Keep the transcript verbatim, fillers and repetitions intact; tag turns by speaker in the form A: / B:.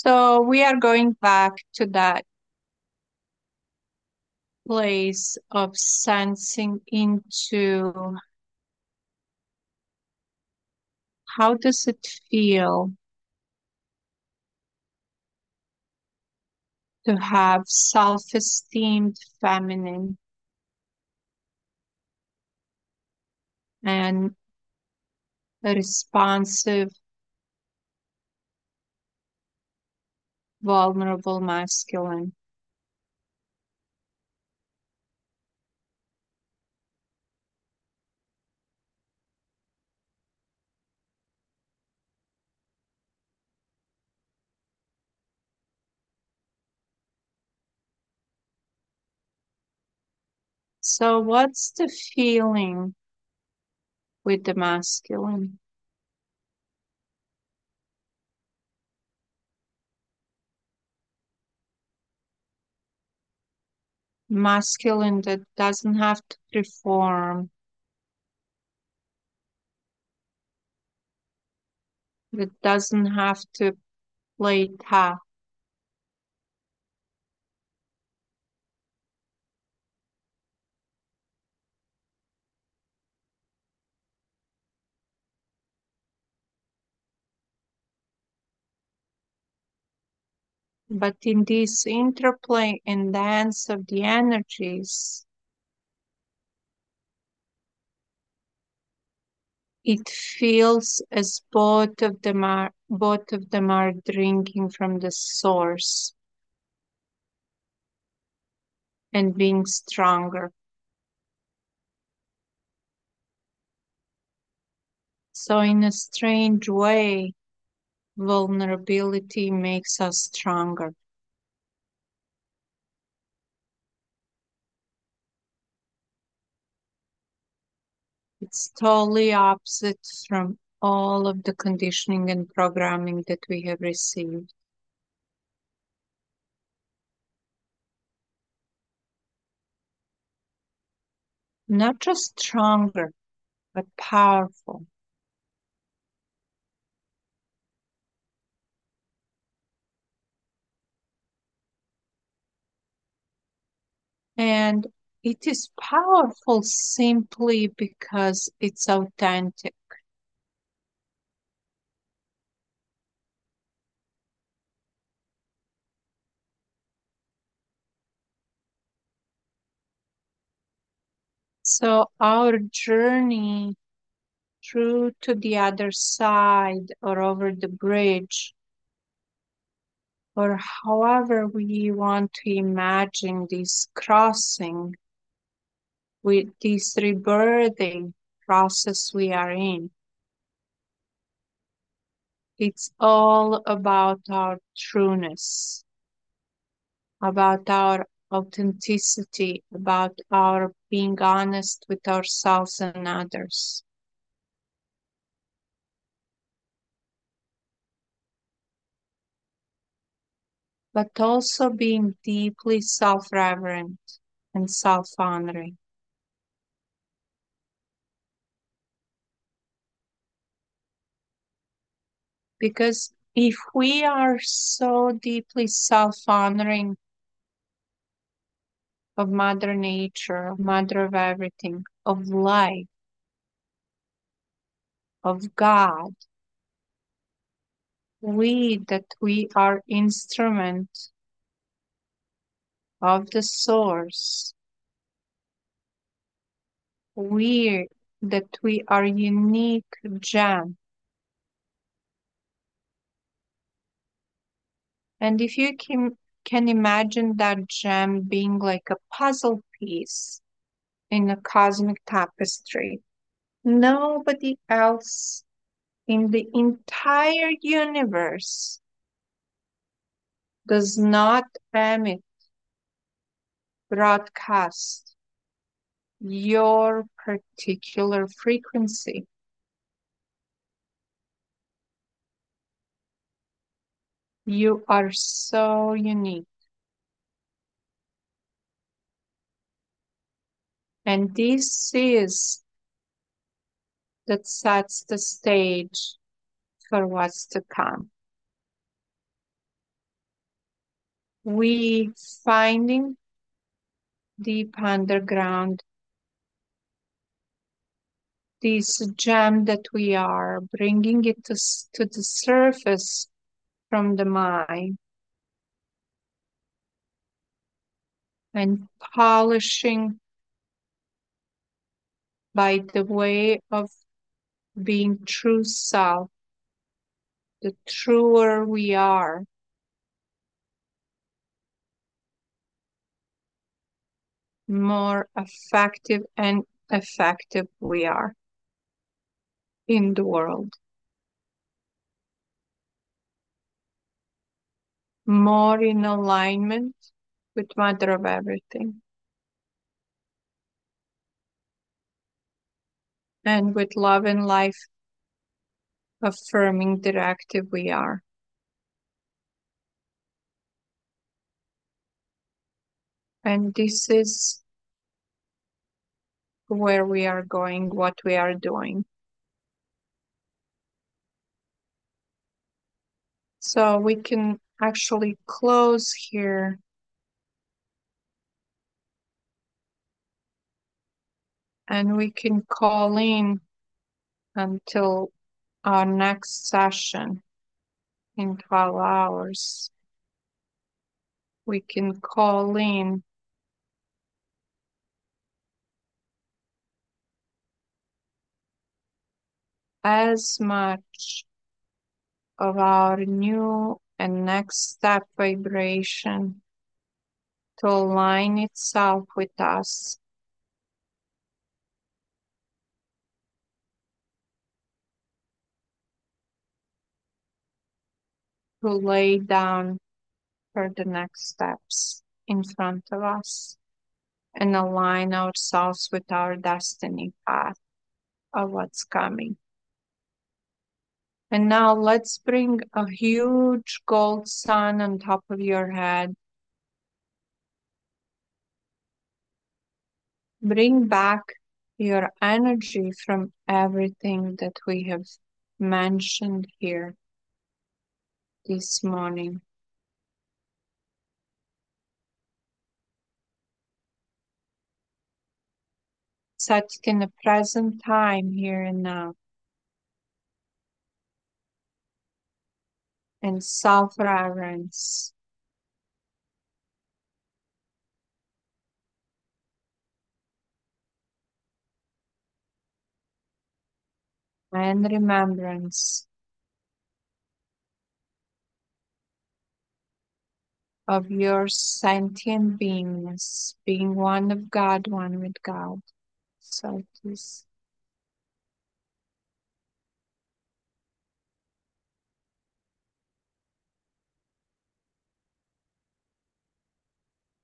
A: So we are going back to that place of sensing into how does it feel to have self-esteemed feminine and responsive, vulnerable masculine. So what's the feeling with the masculine? Masculine that doesn't have to perform, that doesn't have to play tough, but in this interplay and dance of the energies, it feels as both of them are both of them are drinking from the source and being stronger. So in a strange way, vulnerability makes us stronger. It's totally opposite from all of the conditioning and programming that we have received. Not just stronger, but powerful. And it is powerful simply because it's authentic. So our journey through to the other side or over the bridge, or however we want to imagine this crossing with this rebirthing process we are in. It's all about our trueness, about our authenticity, about our being honest with ourselves and others. But also being deeply self-reverent and self-honoring. Because if we are so deeply self-honoring of Mother Nature, of Mother of everything, of life, of God, we that we are instrument of the source, we that we are unique gem. And if you can, can imagine that gem being like a puzzle piece in a cosmic tapestry, nobody else in the entire universe does not emit, broadcast your particular frequency. You are so unique. And this is that sets the stage for what's to come. We finding deep underground this gem that we are, bringing it to, to the surface from the mind and polishing by the way of being true self. The truer we are, more effective and effective we are in the world. More in alignment with Mother of Everything and with love and life affirming directive we are. And this is where we are going, what we are doing. So we can actually close here and we can call in until our next session in twelve hours. We can call in as much of our new and next step vibration to align itself with us. To lay down for the next steps in front of us and align ourselves with our destiny path of what's coming. And now let's bring a huge gold sun on top of your head. Bring back your energy from everything that we have mentioned here this morning. Set it in the present time, here and now. And self-reverence. And remembrance of your sentient beingness, being one of God, one with God. So it is.